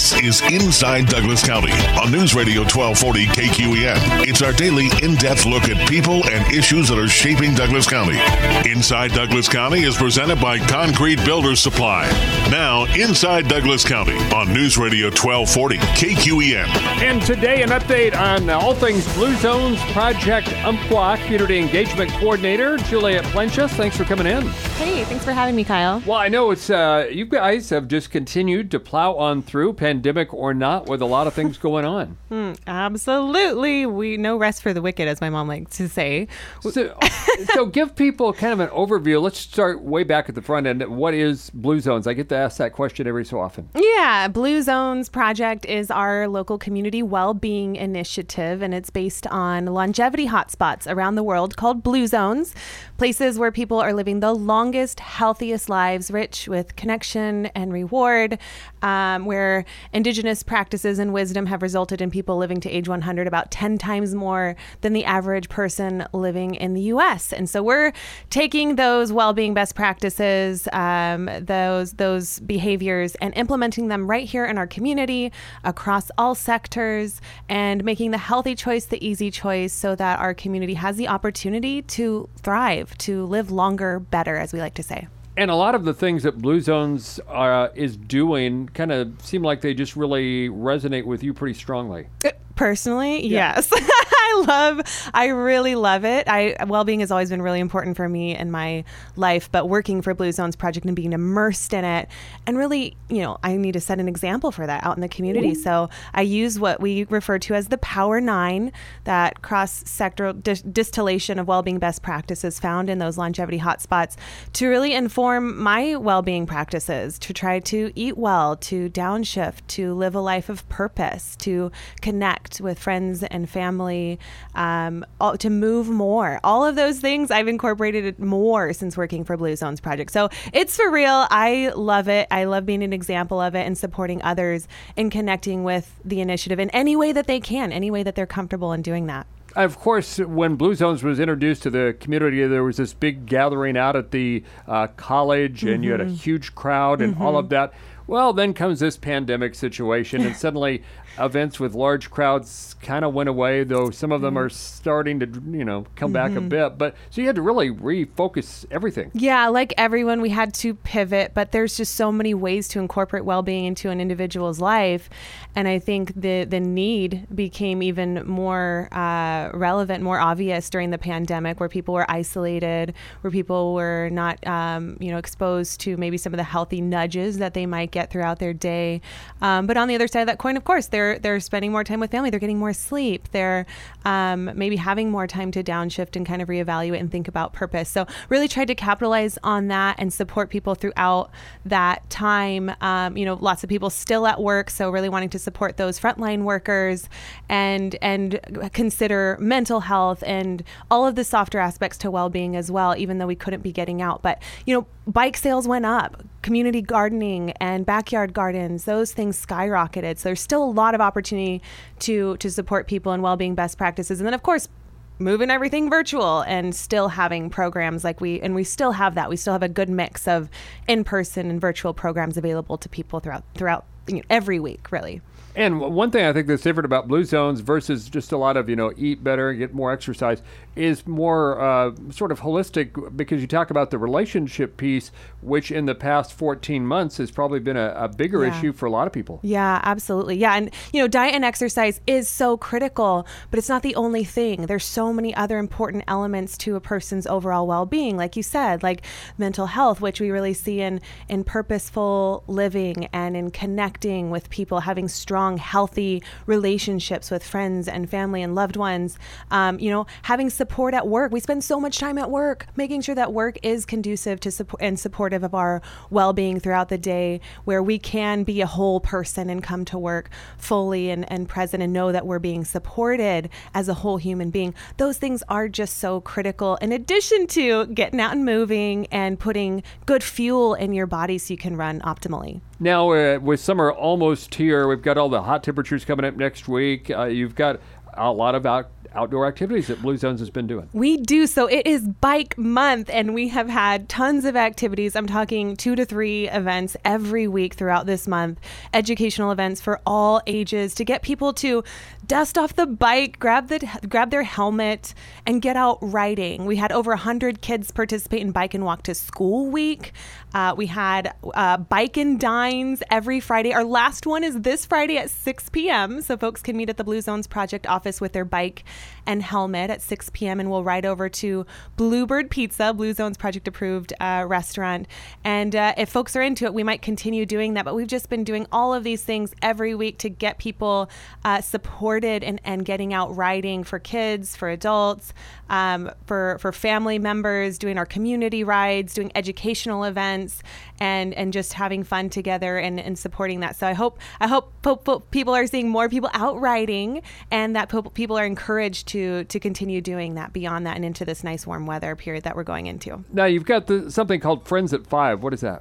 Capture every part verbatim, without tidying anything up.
This is Inside Douglas County on News Radio twelve forty K Q E N. It's our daily in-depth look at people and issues that are shaping Douglas County. Inside Douglas County is presented by Concrete Builders Supply. Now, Inside Douglas County on News Radio twelve forty K Q E N. And today, an update on all things Blue Zones Project Umpqua Community Engagement Coordinator, Juliet Plenchas. Thanks for coming in. Hey, thanks for having me, Kyle. Well, I know it's uh, you guys have just continued to plow on through, pandemic or not, with a lot of things going on. Mm, absolutely. We no rest for the wicked, as my mom likes to say. So, so give people kind of an overview. Let's start way back at the front end. What is Blue Zones? I get to ask that question every so often. Yeah, Blue Zones Project is our local community well-being initiative, and it's based on longevity hotspots around the world called Blue Zones, places where people are living the longest, healthiest lives, rich with connection and reward, um, where indigenous practices and wisdom have resulted in people living to age one hundred about ten times more than the average person living in the U S. And so we're taking those well-being best practices, um, those those behaviors, and implementing them right here in our community across all sectors, and making the healthy choice the easy choice so that our community has the opportunity to thrive, to live longer, better, as we like to say. And a lot of the things that Blue Zones uh, is doing kind of seem like they just really resonate with you pretty strongly. Personally, Yeah. yes. I love, I really love it. I well-being has always been really important for me in my life, but working for Blue Zones Project and being immersed in it, and really, you know, I need to set an example for that out in the community. Ooh. So I use what we refer to as the Power Nine, that cross-sectoral dis- distillation of well-being best practices found in those longevity hotspots, to really inform my well-being practices, to try to eat well, to downshift, to live a life of purpose, to connect with friends and family, um, all, to move more. All of those things I've incorporated more since working for Blue Zones Project. So it's for real. I love it. I love being an example of it and supporting others in connecting with the initiative in any way that they can, any way that they're comfortable in doing that. Of course, when Blue Zones was introduced to the community, there was this big gathering out at the uh, college, mm-hmm. and you had a huge crowd and mm-hmm. all of that. Well, then comes this pandemic situation, and suddenly events with large crowds kind of went away, though some of them are starting to, you know, come mm-hmm. back a bit. But so you had to really refocus everything. Yeah, like everyone, we had to pivot, but there's just so many ways to incorporate well-being into an individual's life. And I think the, the need became even more uh, relevant, more obvious during the pandemic, where people were isolated, where people were not, um, you know, exposed to maybe some of the healthy nudges that they might get throughout their day. Um, but on the other side of that coin, of course, they're they're spending more time with family. They're getting more sleep. They're um, maybe having more time to downshift and kind of reevaluate and think about purpose. So really tried to capitalize on that and support people throughout that time. Um, you know, lots of people still at work, so really wanting to support those frontline workers and and consider mental health and all of the softer aspects to well-being as well, even though we couldn't be getting out. But, you know, bike sales went up, community gardening and backyard gardens, those things skyrocketed. So there's still a lot of opportunity to to support people in well-being best practices. And then, of course, moving everything virtual and still having programs like we, and we still have that. We still have a good mix of in-person and virtual programs available to people throughout, throughout you know, every week, really. And one thing I think that's different about Blue Zones versus just a lot of, you know, eat better, get more exercise, is more uh, sort of holistic, because you talk about the relationship piece, which in the past fourteen months has probably been a, a bigger yeah. issue for a lot of people. Yeah, absolutely. Yeah. And, you know, diet and exercise is so critical, but it's not the only thing. There's so many other important elements to a person's overall well-being, like you said, like mental health, which we really see in, in purposeful living and in connecting with people, having strong, healthy relationships with friends and family and loved ones. Um, you know, having support at work. We spend so much time at work, making sure that work is conducive to support and supportive of our well-being throughout the day, where we can be a whole person and come to work fully and, and present and know that we're being supported as a whole human being. Those things are just so critical, in addition to getting out and moving and putting good fuel in your body so you can run optimally. Now, uh, with summer almost here, we've got all the hot temperatures coming up next week. Uh, you've got a lot of out, outdoor activities that Blue Zones has been doing. We do. So it is Bike Month, and we have had tons of activities. I'm talking two to three events every week throughout this month, educational events for all ages to get people to dust off the bike, grab the grab their helmet, and get out riding. We had over one hundred kids participate in Bike and Walk to School Week. Uh, we had uh, Bike and Dines every Friday. Our last one is this Friday at six p.m. So folks can meet at the Blue Zones Project office with their bike and helmet at six p.m. and we'll ride over to Bluebird Pizza, Blue Zones Project approved uh, restaurant. And uh, if folks are into it, we might continue doing that. But we've just been doing all of these things every week to get people uh, supported and, and getting out riding for kids, for adults, um, for for family members, doing our community rides, doing educational events, and and just having fun together and, and supporting that. So I hope I hope po- po- people are seeing more people out riding, and that po- people are encouraged to to continue doing that beyond that and into this nice warm weather period that we're going into. Now you've got the, something called Friends at Five. What is that?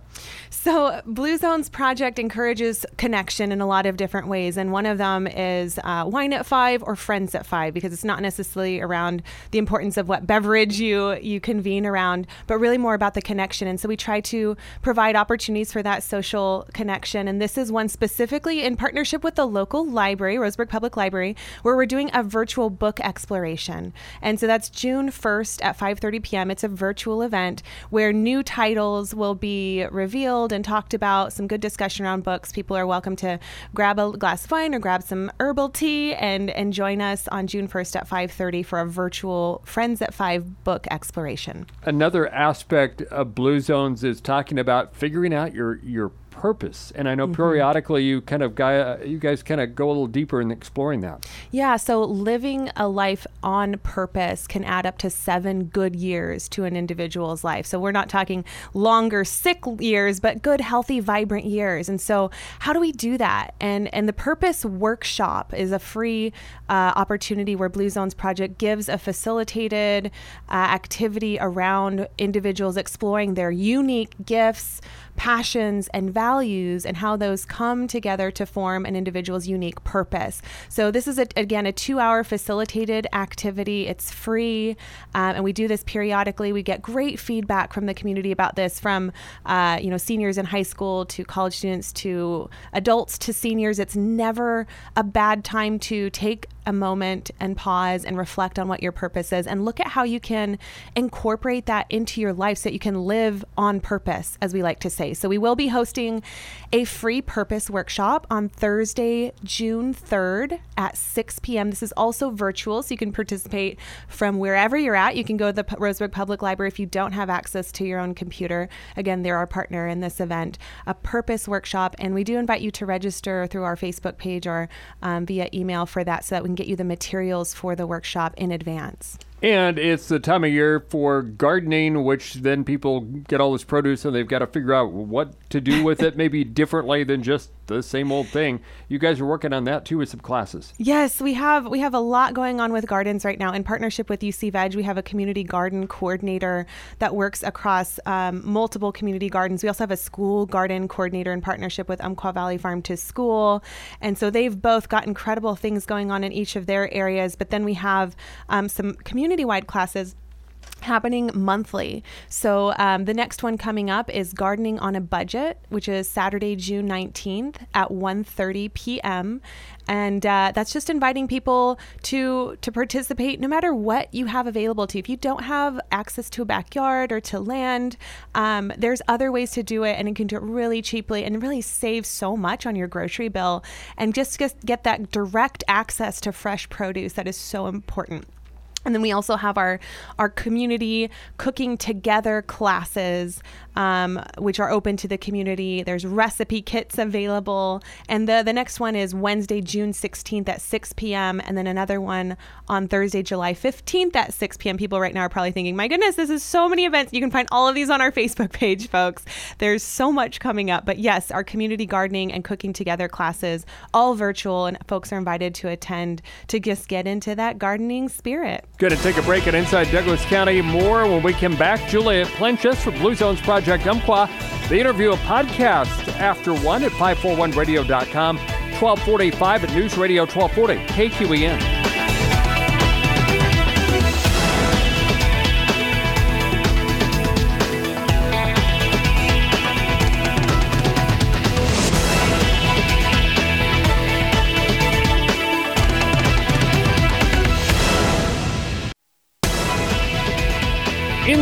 So Blue Zones Project encourages connection in a lot of different ways, and one of them is uh, Wine at Five or Friends at Five, because it's not necessarily around the importance of what beverage you you convene around, but really more about the connection. And so we try to provide opportunities for that social connection, and this is one specifically in partnership with the local library, Roseburg Public Library, where we're doing a virtual book exploration. And so that's June first at five thirty p.m. It's a virtual event where new titles will be revealed and talked about, some good discussion around books. People are welcome to grab a glass of wine or grab some herbal tea and, and join us on June first at five thirty for a virtual Friends at Five book exploration. Another aspect of Blue Zones is talking about figuring out your, your purpose. And I know mm-hmm. periodically you kind of guy, uh, you guys kind of go a little deeper in exploring that. Yeah, so living a life on purpose can add up to seven good years to an individual's life. So we're not talking longer sick years, but good, healthy, vibrant years. And so how do we do that? And and the Purpose Workshop is a free uh, opportunity where Blue Zones Project gives a facilitated uh, activity around individuals exploring their unique gifts, passions, and values, and how those come together to form an individual's unique purpose. So this is, a, again, a two-hour facilitated activity. It's free, um, and we do this periodically. We get great feedback from the community about this, from uh, you know seniors in high school to college students to adults to seniors. It's never a bad time to take a moment and pause and reflect on what your purpose is and look at how you can incorporate that into your life so that you can live on purpose, as we like to say. So we will be hosting a free purpose workshop on Thursday, June third at six p.m. This is also virtual, so you can participate from wherever you're at. You can go to the Roseburg Public Library if you don't have access to your own computer. Again, they're our partner in this event, a purpose workshop, and we do invite you to register through our Facebook page or um, via email for that, so that we can get you the materials for the workshop in advance. And it's the time of year for gardening, which then people get all this produce and they've got to figure out what to do with it, maybe differently than just the same old thing. You guys are working on that too with some classes. Yes, we have we have a lot going on with gardens right now. In partnership with U C Veg, we have a community garden coordinator that works across um, multiple community gardens. We also have a school garden coordinator in partnership with Umpqua Valley Farm to School. And so they've both got incredible things going on in each of their areas. But then we have um, some community-wide classes happening monthly. So um, the next one coming up is Gardening on a Budget, which is Saturday, June nineteenth at one thirty p.m. And uh, that's just inviting people to to participate no matter what you have available to you. If you don't have access to a backyard or to land, um, there's other ways to do it, and you can do it really cheaply and really save so much on your grocery bill, and just get, get that direct access to fresh produce that is so important. And then we also have our, our community cooking together classes, um, which are open to the community. There's recipe kits available. And the, the next one is Wednesday, June sixteenth at six p.m. And then another one on Thursday, July fifteenth at six p.m. People right now are probably thinking, my goodness, this is so many events. You can find all of these on our Facebook page, folks. There's so much coming up. But yes, our community gardening and cooking together classes, all virtual, and folks are invited to attend to just get into that gardening spirit. Going to take a break at Inside Douglas County. More when we come back. Juliet Plenchess for Blue Zones Project Umpqua. The interview, a podcast after one at five forty-one radio dot com, twelve forty-five at News Radio twelve forty, K Q E N.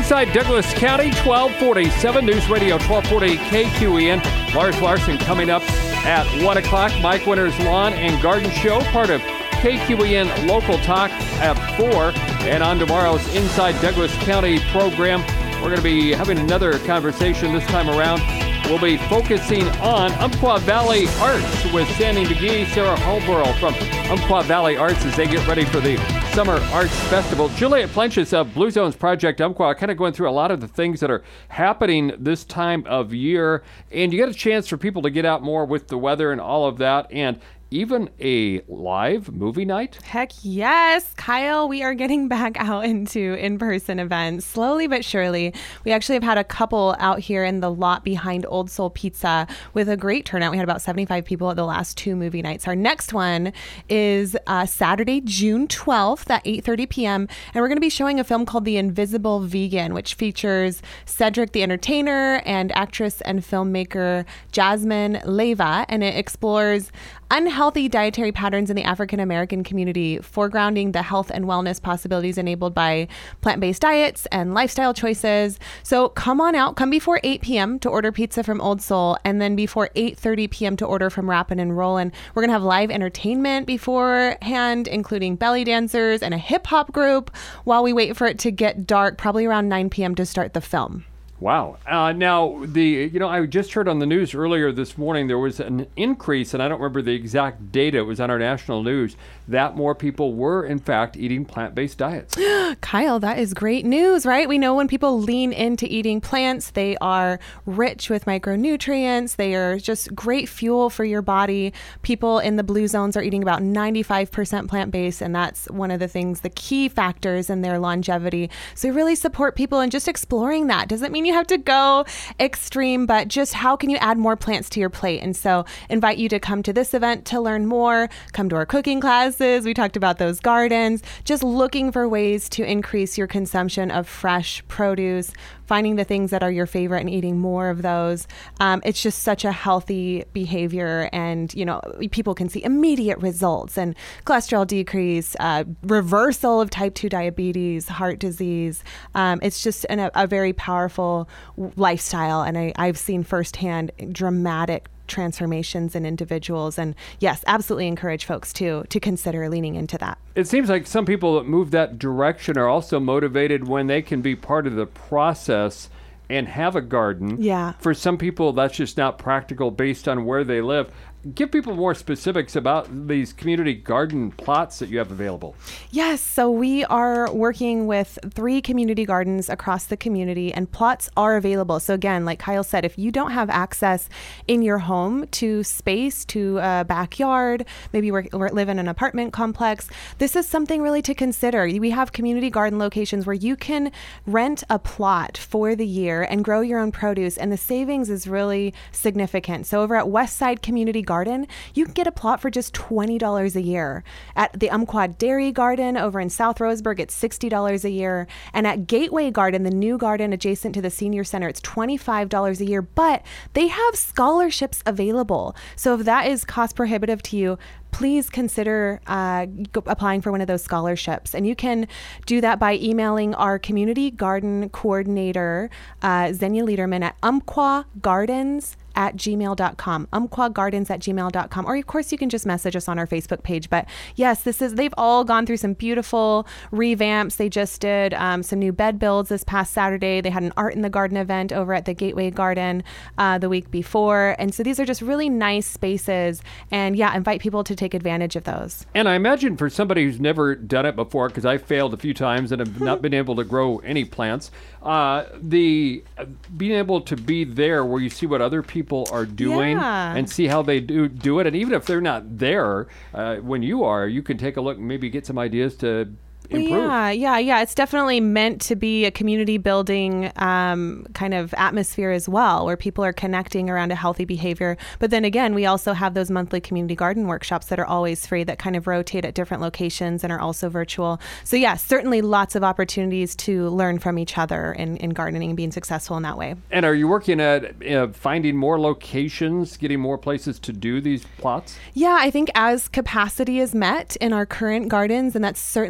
Inside Douglas County, twelve forty-seven, News Radio twelve forty K Q E N. Lars Larson coming up at one o'clock. Mike Winter's Lawn and Garden Show, part of K Q E N Local Talk at four. And on tomorrow's Inside Douglas County program, we're going to be having another conversation this time around. We'll be focusing on Umpqua Valley Arts with Sandy McGee, Sarah Holborough from Umpqua Valley Arts as they get ready for the Summer Arts Festival. Juliet Plenches of Blue Zones Project Umpqua, kind of going through a lot of the things that are happening this time of year. And you get a chance for people to get out more with the weather and all of that. And even a live movie night? Heck yes, Kyle. We are getting back out into in-person events slowly but surely. We actually have had a couple out here in the lot behind Old Soul Pizza with a great turnout. We had about seventy-five people at the last two movie nights. Our next one is uh, Saturday, June twelfth at eight thirty p.m. And we're going to be showing a film called The Invisible Vegan, which features Cedric the Entertainer and actress and filmmaker Jasmine Leyva. And it explores unhealthy dietary patterns in the African American community, foregrounding the health and wellness possibilities enabled by plant-based diets and lifestyle choices. So come on out, come before eight p.m. to order pizza from Old Soul, and then before eight thirty p.m. to order from Rappin' and Rollin'. We're gonna have live entertainment beforehand, including belly dancers and a hip hop group, while we wait for it to get dark, probably around nine p.m. to start the film. Wow. Uh, now, the you know, I just heard on the news earlier this morning there was an increase, and I don't remember the exact data, it was on our national news, that more people were, in fact, eating plant-based diets. Kyle, that is great news, right? We know when people lean into eating plants, they are rich with micronutrients. They are just great fuel for your body. People in the blue zones are eating about ninety-five percent plant-based, and that's one of the things, the key factors in their longevity. So we really support people in just exploring that. Doesn't mean you have to go extreme, but just how can you add more plants to your plate? And so invite you to come to this event to learn more, come to our cooking classes. We talked about those gardens, just looking for ways to increase your consumption of fresh produce, finding the things that are your favorite and eating more of those. Um, it's just such a healthy behavior, and you know, people can see immediate results and cholesterol decrease, uh, reversal of type two diabetes, heart disease. Um, it's just an, a, a very powerful lifestyle, and I, I've seen firsthand dramatic transformations in individuals. And yes, absolutely encourage folks to to consider leaning into that. It seems like some people that move that direction are also motivated when they can be part of the process and have a garden. Yeah. For some people, that's just not practical based on where they live. Give people more specifics about these community garden plots that you have available. Yes, so we are working with three community gardens across the community, and plots are available. So again, like Kyle said, if you don't have access in your home to space, to a backyard, maybe you live in an apartment complex, this is something really to consider. We have community garden locations where you can rent a plot for the year and grow your own produce, and the savings is really significant. So over at Westside Community Garden, you can get a plot for just twenty dollars a year. At the Umpqua Dairy Garden over in South Roseburg, it's sixty dollars a year. And at Gateway Garden, the new garden adjacent to the Senior Center, it's twenty-five dollars a year, but they have scholarships available. So if that is cost prohibitive to you, please consider uh, applying for one of those scholarships. And you can do that by emailing our community garden coordinator, uh, Xenia Liederman, at umpqua gardens at gmail dot com, umpqua gardens at gmail dot com. Or of course you can just message us on our Facebook page. But yes, this is, they've all gone through some beautiful revamps. They just did um, some new bed builds this past Saturday. They had an Art in the Garden event over at the Gateway Garden uh, the week before. And so these are just really nice spaces. And yeah, invite people to take advantage of those. And I imagine for somebody who's never done it before, because I failed a few times and have not been able to grow any plants, uh, the uh, being able to be there where you see what other people are doing yeah. and see how they do do it, and even if they're not there uh, when you are, you can take a look and maybe get some ideas to improve. Yeah, yeah, yeah. It's definitely meant to be a community building um, kind of atmosphere as well, where people are connecting around a healthy behavior. But then again, we also have those monthly community garden workshops that are always free, that kind of rotate at different locations and are also virtual. So yeah, certainly lots of opportunities to learn from each other in, in gardening and being successful in that way. And are you working at uh, finding more locations, getting more places to do these plots? Yeah, I think as capacity is met in our current gardens, and that's certainly something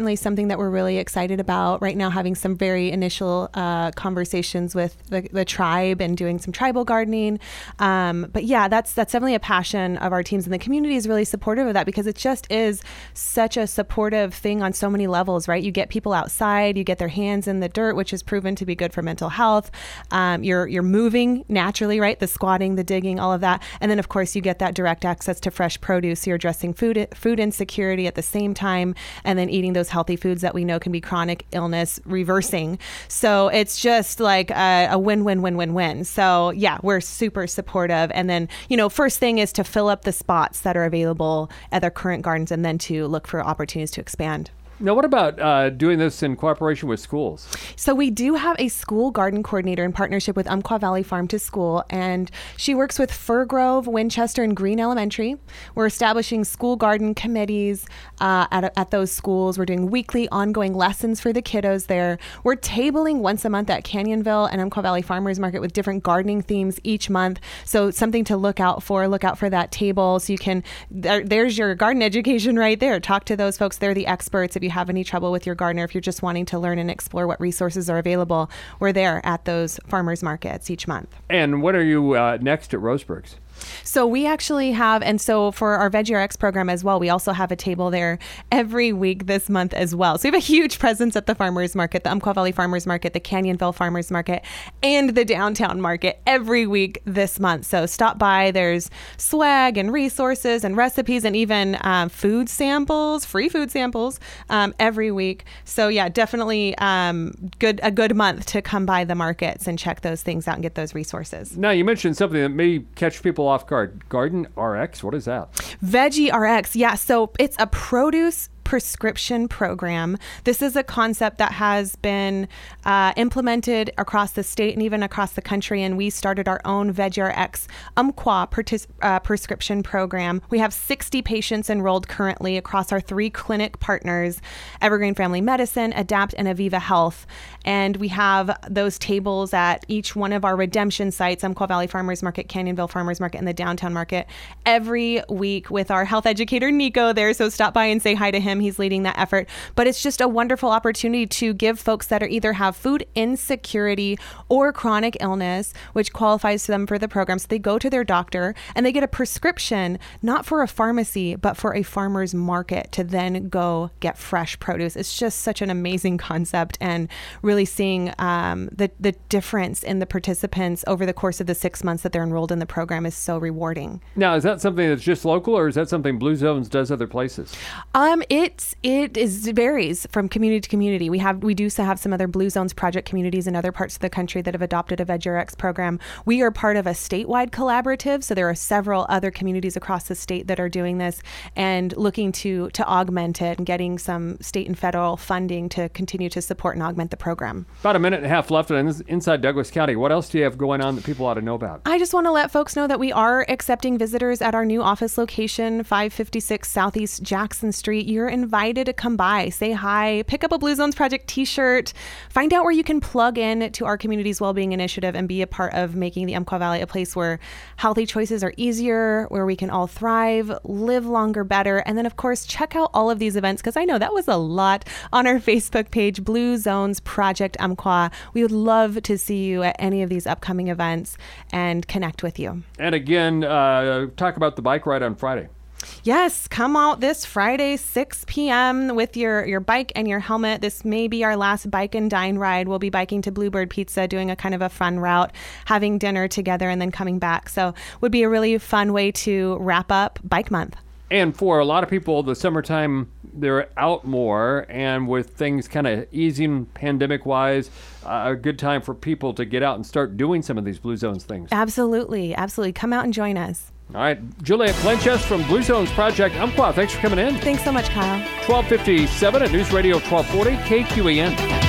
that we're really excited about right now, having some very initial uh, conversations with the, the tribe and doing some tribal gardening. Um, but yeah, that's that's definitely a passion of our teams, and the community is really supportive of that because it just is such a supportive thing on so many levels, right? You get people outside, you get their hands in the dirt, which is proven to be good for mental health. Um, you're you're moving naturally, right? The squatting, the digging, all of that. And then of course you get that direct access to fresh produce. So you're addressing food food insecurity at the same time, and then eating those healthy foods that we know can be chronic illness reversing. So it's just like a, a win, win, win, win, win. So yeah, we're super supportive. And then, you know, first thing is to fill up the spots that are available at their current gardens, and then to look for opportunities to expand. Now, what about uh, doing this in cooperation with schools? So we do have a school garden coordinator in partnership with Umpqua Valley Farm to School, and she works with Fir Grove, Winchester, and Green Elementary. We're establishing school garden committees uh, at, at those schools. We're doing weekly ongoing lessons for the kiddos there. We're tabling once a month at Canyonville and Umpqua Valley Farmers Market with different gardening themes each month. So something to look out for. Look out for that table. So you can, there, there's your garden education right there. Talk to those folks. They're the experts. If you have any trouble with your gardener, if you're just wanting to learn and explore what resources are available, we're there at those farmers markets each month. And when are you uh, next at Roseburgs? So we actually have, and so for our Veggie R X program as well, we also have a table there every week this month as well. So we have a huge presence at the farmers market, the Umpqua Valley Farmers Market, the Canyonville Farmers Market, and the downtown market every week this month. So stop by. There's swag and resources and recipes and even um, food samples, free food samples um, every week. So yeah, definitely um, good a good month to come by the markets and check those things out and get those resources. Now, you mentioned something that may catch people off guard. Garden R X, what is that? Veggie R X, yeah. So it's a produce prescription program. This is a concept that has been uh, implemented across the state and even across the country, and we started our own Veggie R X Umpqua partic- uh, prescription program. We have sixty patients enrolled currently across our three clinic partners, Evergreen Family Medicine, Adapt, and Aviva Health. And we have those tables at each one of our redemption sites, Umpqua Valley Farmers Market, Canyonville Farmers Market, and the downtown market every week with our health educator, Nico, there. So stop by and say hi to him. He's leading that effort. But it's just a wonderful opportunity to give folks that are either have food insecurity or chronic illness, which qualifies them for the program. So they go to their doctor and they get a prescription, not for a pharmacy, but for a farmer's market to then go get fresh produce. It's just such an amazing concept, and really seeing um, the, the difference in the participants over the course of the six months that they're enrolled in the program is so rewarding. Now, is that something that's just local, or is that something Blue Zones does other places? Um, it it is varies from community to community. We have we do have some other Blue Zones project communities in other parts of the country that have adopted a Veggie R X program. We are part of a statewide collaborative, so there are several other communities across the state that are doing this and looking to to augment it and getting some state and federal funding to continue to support and augment the program. About a minute and a half left in inside Douglas County. What else do you have going on that people ought to know about? I just want to let folks know that we are accepting visitors at our new office location, five fifty-six Southeast Jackson Street. You're invited to come by, say hi, pick up a Blue Zones Project t-shirt, find out where you can plug in to our community's well-being initiative and be a part of making the Umpqua Valley a place where healthy choices are easier, where we can all thrive, live longer, better. And then, of course, check out all of these events, because I know that was a lot, on our Facebook page, Blue Zones Project Umpqua. We would love to see you at any of these upcoming events and connect with you. And again, uh, talk about the bike ride on Friday. Yes, come out this Friday, six p.m. with your, your bike and your helmet. This may be our last bike and dine ride. We'll be biking to Bluebird Pizza, doing a kind of a fun route, having dinner together, and then coming back. So would be a really fun way to wrap up Bike Month. And for a lot of people, the summertime, they're out more, and with things kind of easing pandemic-wise, uh, a good time for people to get out and start doing some of these Blue Zones things. Absolutely, absolutely. Come out and join us. All right, Juliet Glenchess from Blue Zones Project Umpqua, thanks for coming in. Thanks so much, Kyle. twelve fifty-seven at News Radio twelve forty K Q E N.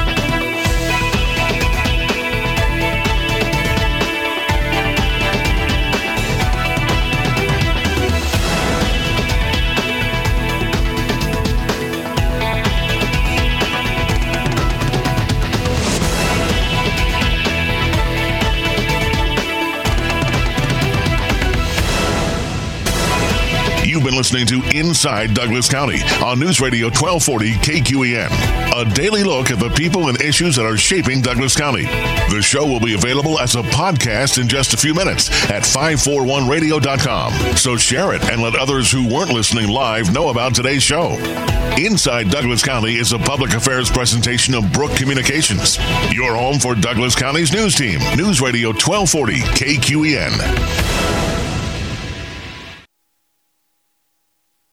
You've been listening to Inside Douglas County on News Radio twelve forty K Q E N, a daily look at the people and issues that are shaping Douglas County. The show will be available as a podcast in just a few minutes at five forty-one radio dot com. So share it and let others who weren't listening live know about today's show. Inside Douglas County is a public affairs presentation of Brook Communications, your home for Douglas County's news team. News Radio twelve forty K Q E N.